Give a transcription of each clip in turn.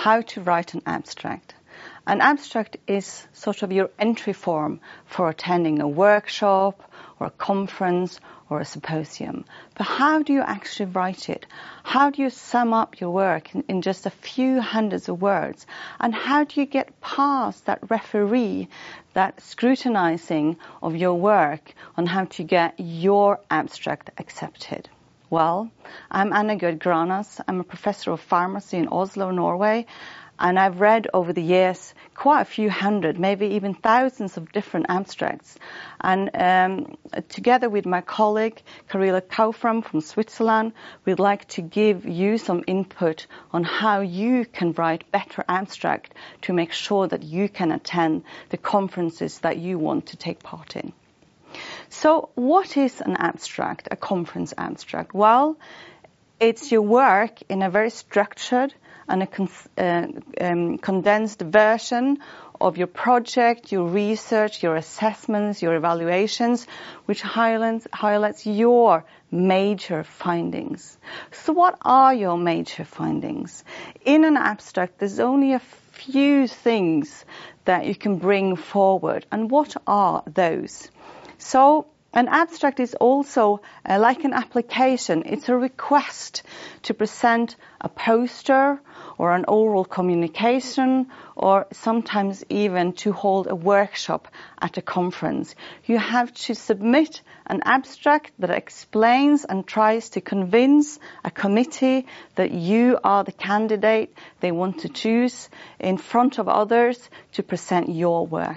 how to write an abstract. An abstract is sort of your entry form for attending a workshop or a conference or a symposium. But how do you actually write it? How do you sum up your work in just a few hundreds of words? And how do you get past that referee, that scrutinizing of your work on how to get your abstract accepted? Well, I'm Anna Gerd Granas. I'm a professor of pharmacy in Oslo, Norway. And I've read over the years quite a few hundred, maybe even thousands of different abstracts. And together with my colleague, Carila Kaufram from Switzerland, we'd like to give you some input on how you can write better abstract to make sure that you can attend the conferences that you want to take part in. So what is an abstract, a conference abstract? Well, it's your work in a very structured and a condensed version of your project, your research, your assessments, your evaluations, which highlights your major findings. So what are your major findings? In an abstract, there's only a few things that you can bring forward. And what are those? So an abstract is also like an application. It's a request to present a poster or an oral communication, or sometimes even to hold a workshop at a conference. You have to submit an abstract that explains and tries to convince a committee that you are the candidate they want to choose in front of others to present your work.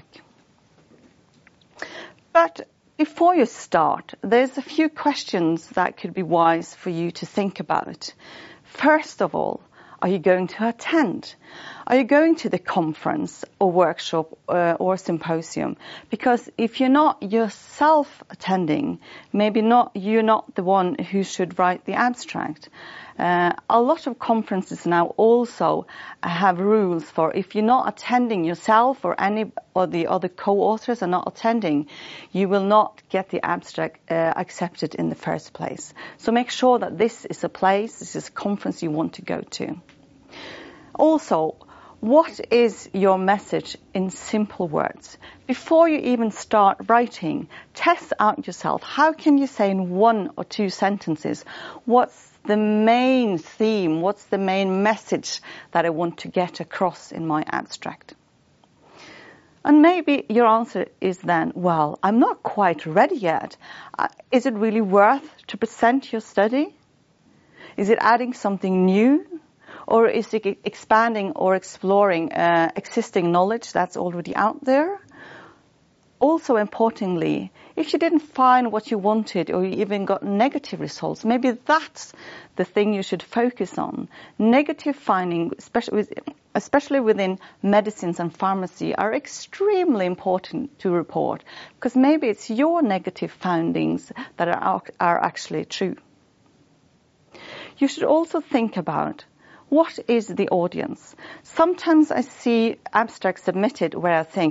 But before you start, there's a few questions that could be wise for you to think about. First of all, are you going to attend? Are you going to the conference or workshop or symposium? Because if you're not yourself attending, maybe you're not the one who should write the abstract. A lot of conferences now also have rules for if you're not attending yourself or any of the other co-authors are not attending, you will not get the abstract accepted in the first place. So make sure that this is a conference you want to go to. Also, what is your message in simple words? Before you even start writing, test out yourself. How can you say in 1 or 2 sentences, what's the main theme, what's the main message that I want to get across in my abstract? And maybe your answer is then, well, I'm not quite ready yet. Is it really worth to present your study? Is it adding something new? Or is it expanding or exploring existing knowledge that's already out there? Also importantly, if you didn't find what you wanted or you even got negative results, maybe that's the thing you should focus on. Negative findings, especially within medicines and pharmacy, are extremely important to report because maybe it's your negative findings that are actually true. You should also think about what is the audience? Sometimes I see abstracts submitted where I think,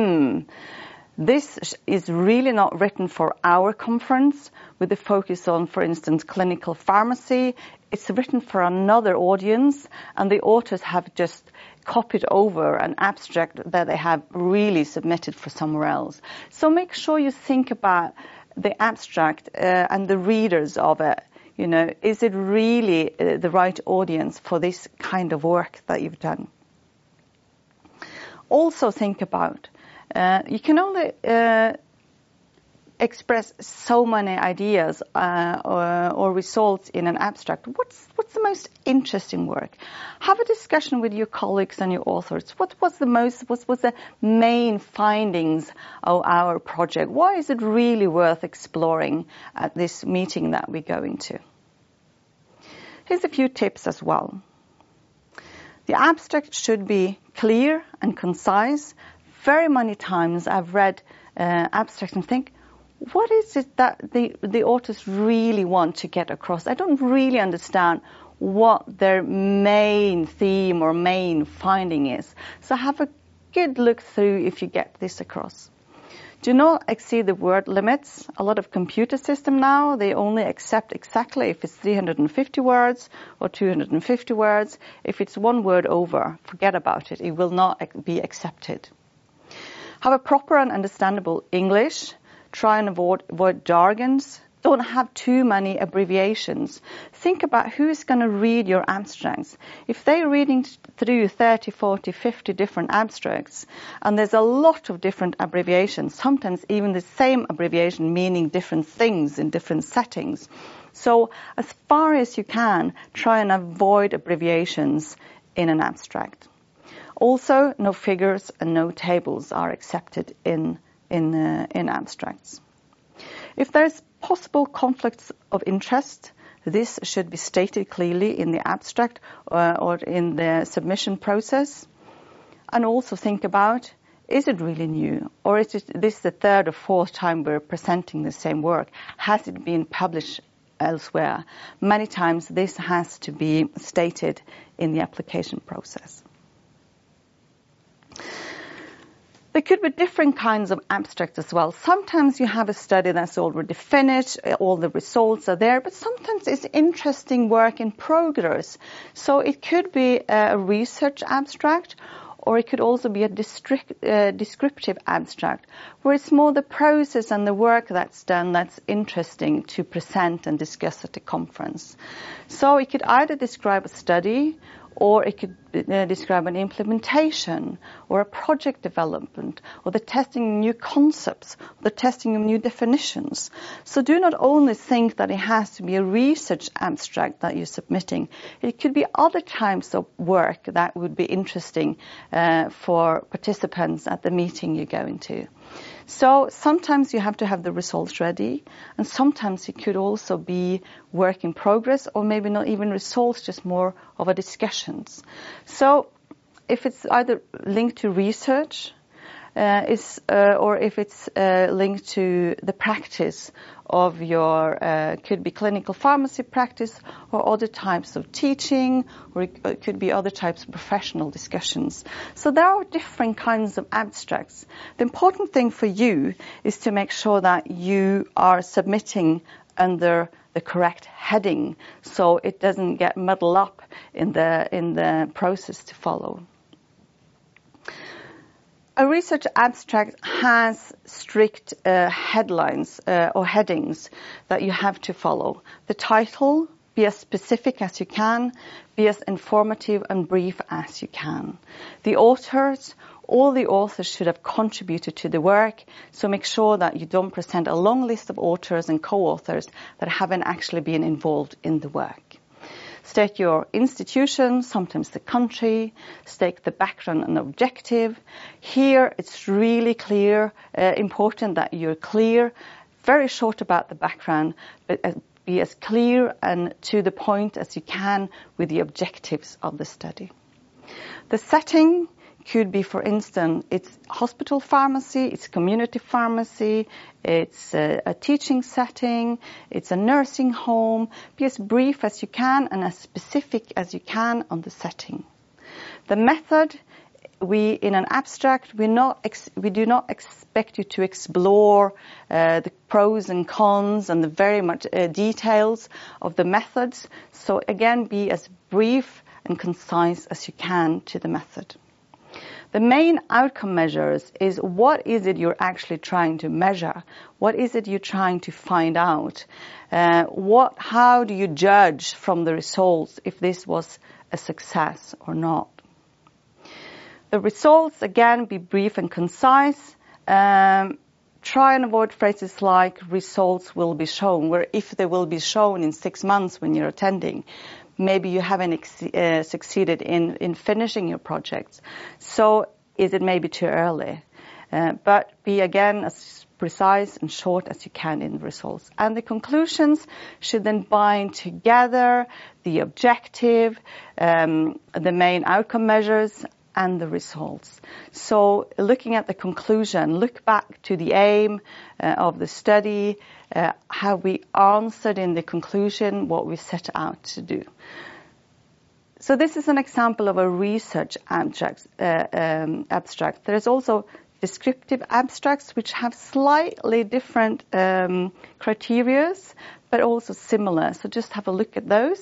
this is really not written for our conference with the focus on, for instance, clinical pharmacy. It's written for another audience, and the authors have just copied over an abstract that they have really submitted for somewhere else. So make sure you think about the abstract and the readers of it. You know, is it really the right audience for this kind of work that you've done? Also think about, you can only express so many ideas or results in an abstract. What's the most interesting work? Have a discussion with your colleagues and your authors. What was the main findings of our project? Why is it really worth exploring at this meeting that we're going to? Here's a few tips as well. The abstract should be clear and concise. Very many times I've read abstracts and think, what is it that the authors really want to get across? I don't really understand what their main theme or main finding is. So have a good look through if you get this across. Do not exceed the word limits. A lot of computer systems now, they only accept exactly if it's 350 words or 250 words. If it's one word over, forget about it. It will not be accepted. Have a proper and understandable English. Try and avoid jargons. Don't have too many abbreviations. Think about who's going to read your abstracts. If they're reading through 30, 40, 50 different abstracts, and there's a lot of different abbreviations, sometimes even the same abbreviation meaning different things in different settings. So as far as you can, try and avoid abbreviations in an abstract. Also, no figures and no tables are accepted in abstracts. If there's possible conflicts of interest, this should be stated clearly in the abstract or in the submission process. And also think about, is it really new? Or is this the third or fourth time we're presenting the same work? Has it been published elsewhere? Many times this has to be stated in the application process. There could be different kinds of abstracts as well. Sometimes you have a study that's already finished, all the results are there, but sometimes it's interesting work in progress. So it could be a research abstract, or it could also be a descriptive abstract, where it's more the process and the work that's done that's interesting to present and discuss at the conference. So it could either describe a study, or it could describe an implementation or a project development or the testing of new concepts, or the testing of new definitions. So do not only think that it has to be a research abstract that you're submitting. It could be other types of work that would be interesting for participants at the meeting you're going to. So sometimes you have to have the results ready, and sometimes it could also be work in progress, or maybe not even results, just more of a discussions. So if it's either linked to research, or if it's linked to the practice of your, could be clinical pharmacy practice or other types of teaching, or it could be other types of professional discussions. So there are different kinds of abstracts. The important thing for you is to make sure that you are submitting under the correct heading, so it doesn't get muddled up in the process to follow. A research abstract has strict headlines or headings that you have to follow. The title, be as specific as you can, be as informative and brief as you can. The authors, all the authors should have contributed to the work, so make sure that you don't present a long list of authors and co-authors that haven't actually been involved in the work. State your institution, sometimes the country, state the background and objective. Here it's really clear, important that you're clear, very short about the background, but be as clear and to the point as you can with the objectives of the study. The setting could be, for instance, it's hospital pharmacy, it's community pharmacy, it's a teaching setting, it's a nursing home. Be as brief as you can and as specific as you can on the setting. The method, in an abstract, we do not expect you to explore the pros and cons and the very much details of the methods. So again, be as brief and concise as you can to the method. The main outcome measures is what is it you're actually trying to measure? What is it you're trying to find out? How do you judge from the results if this was a success or not? The results, again, be brief and concise. Try and avoid phrases like results will be shown, where if they will be shown in 6 months when you're attending, maybe you haven't succeeded in finishing your projects. So is it maybe too early? But be, again, as precise and short as you can in the results. And the conclusions should then bind together the objective, the main outcome measures, and the results. So looking at the conclusion, look back to the aim of the study, how we answered in the conclusion what we set out to do. So this is an example of a research abstract. There's also descriptive abstracts, which have slightly different criteria, but also similar. So just have a look at those.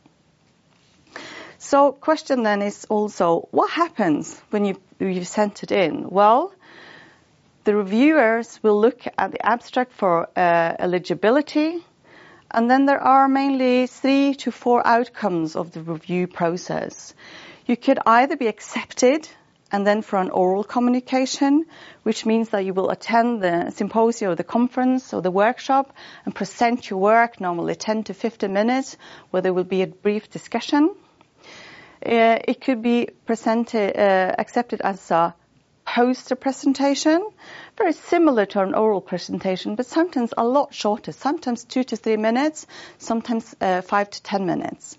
So question then is also, what happens when you've sent it in? Well, the reviewers will look at the abstract for eligibility, and then there are mainly 3 to 4 outcomes of the review process. You could either be accepted and then for an oral communication, which means that you will attend the symposium or the conference or the workshop and present your work, normally 10 to 15 minutes, where there will be a brief discussion. It could be accepted as a poster presentation, very similar to an oral presentation, but sometimes a lot shorter, sometimes 2 to 3 minutes, sometimes 5 to 10 minutes.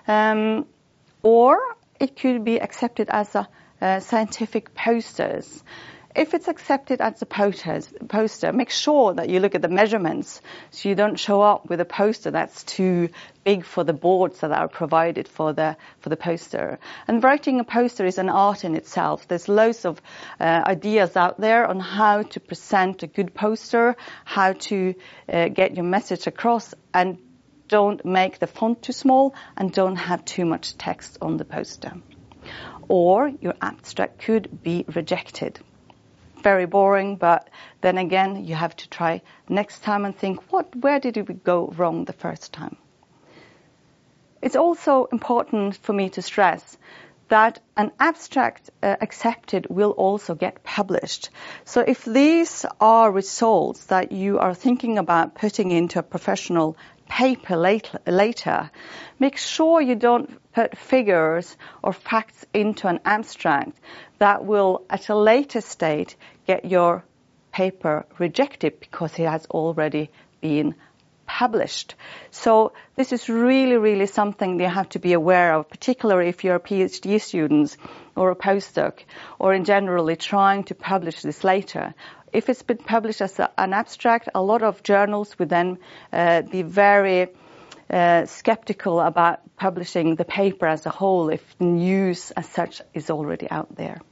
Or it could be accepted as a scientific posters. If it's accepted as a poster, make sure that you look at the measurements so you don't show up with a poster that's too big for the boards that are provided for the poster. And writing a poster is an art in itself. There's loads of ideas out there on how to present a good poster, how to get your message across, and don't make the font too small and don't have too much text on the poster. Or your abstract could be rejected. Very boring, but then again, you have to try next time and think, where did we go wrong the first time? It's also important for me to stress that an abstract accepted will also get published. So if these are results that you are thinking about putting into a professional paper later, make sure you don't put figures or facts into an abstract that will, at a later stage, get your paper rejected because it has already been published. So this is really, really something you have to be aware of, particularly if you're a PhD student or a postdoc, or in generally trying to publish this later. If it's been published as an abstract, a lot of journals would then be very skeptical about publishing the paper as a whole if the news as such is already out there.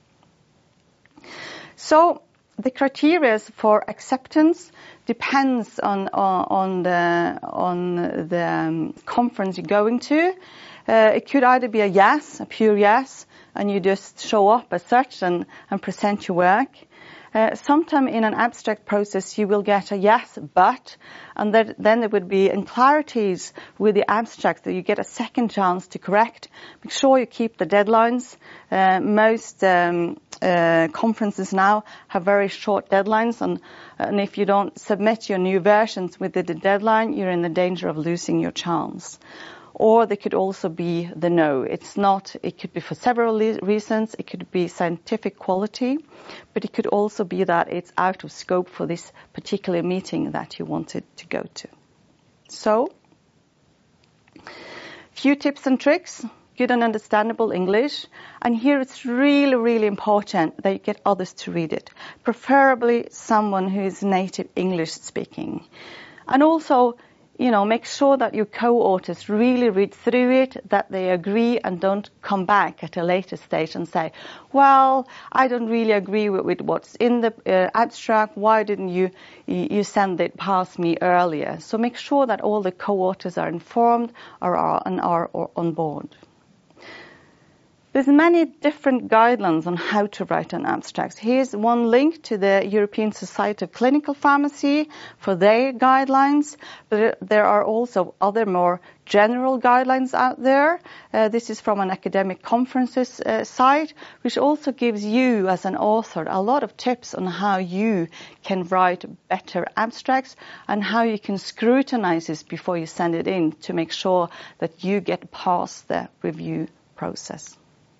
So the criteria for acceptance depends on the conference you're going to. It could either be a yes, a pure yes, and you just show up as such and present your work. Sometime in an abstract process you will get a yes, but, and then there would be clarities with the abstract that you get a second chance to correct. Make sure you keep the deadlines. Most conferences now have very short deadlines, and if you don't submit your new versions within the deadline, you're in the danger of losing your chance. Or there could also be the no. It could be for several reasons. It could be scientific quality, but it could also be that it's out of scope for this particular meeting that you wanted to go to. So, few tips and tricks, good and understandable English. And here it's really, really important that you get others to read it, preferably someone who is native English speaking. And also, make sure that your co-authors really read through it, that they agree and don't come back at a later stage and say, well, I don't really agree with what's in the abstract. Why didn't you send it past me earlier? So make sure that all the co-authors are informed or are on board. There's many different guidelines on how to write an abstract. Here's one link to the European Society of Clinical Pharmacy for their guidelines, but there are also other more general guidelines out there. This is from an academic conferences site, which also gives you as an author a lot of tips on how you can write better abstracts and how you can scrutinize this before you send it in to make sure that you get past the review process.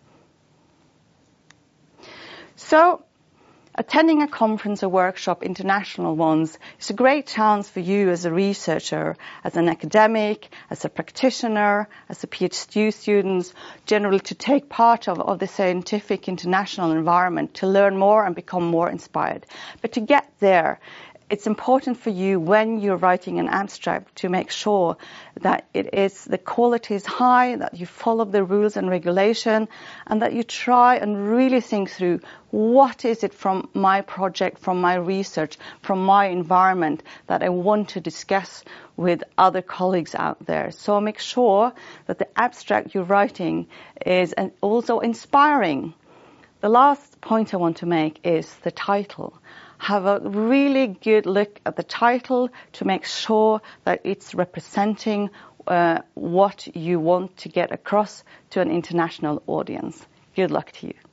So, attending a conference or workshop, international ones, is a great chance for you as a researcher, as an academic, as a practitioner, as a PhD student, generally to take part of the scientific international environment, to learn more and become more inspired. But to get there, it's important for you when you're writing an abstract to make sure that the quality is high, that you follow the rules and regulation, and that you try and really think through what is it from my project, from my research, from my environment that I want to discuss with other colleagues out there. So make sure that the abstract you're writing is also inspiring. The last point I want to make is the title. Have a really good look at the title to make sure that it's representing what you want to get across to an international audience. Good luck to you.